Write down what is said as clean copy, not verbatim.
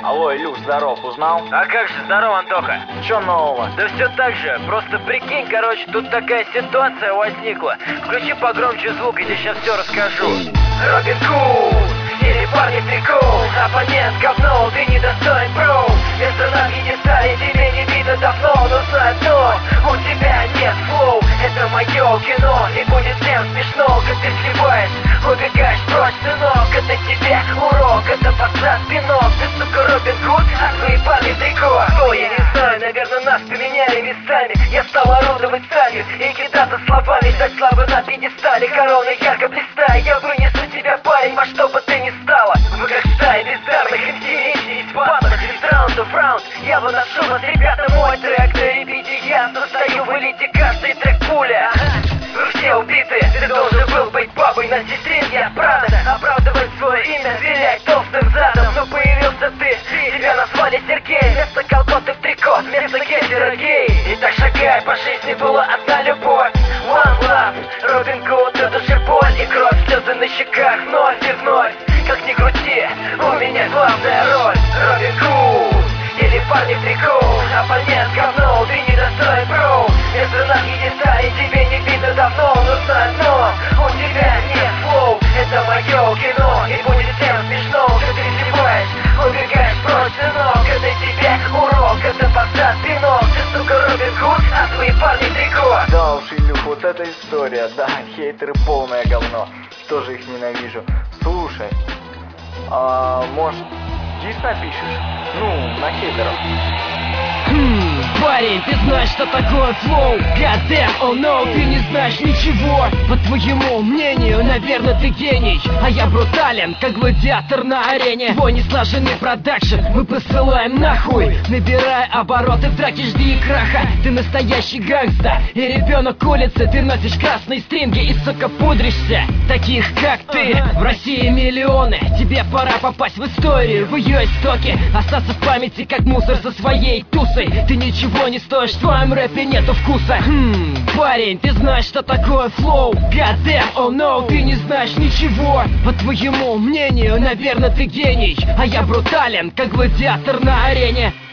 Алло, Илюш, здоров, узнал? А как же, здорово, Антоха. Чё нового? Да все так же, просто прикинь, короче, тут такая ситуация возникла. Включи погромче звук, я тебе сейчас все расскажу. Робин Гуд, или парни в трико, оппонент говно, ты недостоин, бро. Место на пьедестале тебе не видно давно, но знай одно, у тебя нет флоу. Это мое кино, и будет всем смешно, как ты сливаешь, убегаешь прочь, сынок. Это тебе урок, это пацан спинок. Ты, сука, Робин Гуд, а твои парни в трико. О, я не знаю, наверное, нас поменяли местами. Я стал орудовать сталью и кидаться словами, стать слабым на пьедестале. Корона ярко блистает, я вынесу тебя, парень, во что бы ты ни стала. Вы как стая бездарных MC из батлов, из раунда в раунд. Я выношу вас, ребята, мой трек на репите. Я состою в элите, каждый трек пуля. Вы все убиты, ты должен был быть бабой на сестринке от Прада. Оправдывать свое имя, вилять толстым задом. Но появился ты, тебя назвали Сергей. Вместо колготы в трико, вместо гендера гей. И так шагай, по жизни была одна любовь. One love, Робин Гуд, до души боль и кровь, слезы на щеках вновь и вновь. Как ни крути, у меня главная роль. Робин Гуд, или парни в трико, оппонент говно, ты недостоин, бро. Место на пьедестале тебе не видно давно, но знай одно, у тебя нет флоу. Это мое кино, и будет всем смешно, как ты сливаешь, убегаешь прочь, сынок. Это тебе урок, это пацан спинок. Ты, сука, Робин Гуд, а твои парни в трико. Да уж, Илюх, вот эта история, да, хейтеры полное говно. Тоже их ненавижу. Слушай, может, дис напишешь? Ну, на хейтеров. Парень, ты знаешь, что такое флоу? God damn, oh no, ты не знаешь ничего. По твоему мнению, наверное, ты гений. А я брутален, как гладиатор на арене. Твой неслаженный продакшн мы посылаем нахуй. Набирая обороты в драке, жди краха. Ты настоящий гангста и ребенок улицы. Ты носишь красные стринги и, сука, пудришься. Таких, как ты, в России миллионы. Тебе пора попасть в историю, в ее истоки. Остаться в памяти, как мусор со своей тусой. Ты ничего не стоишь, в твоем рэпе нету вкуса. Парень, ты знаешь, что такое флоу? God damn, oh no, ты не знаешь ничего. По твоему мнению, наверное, ты гений. А я брутален, как гладиатор на арене.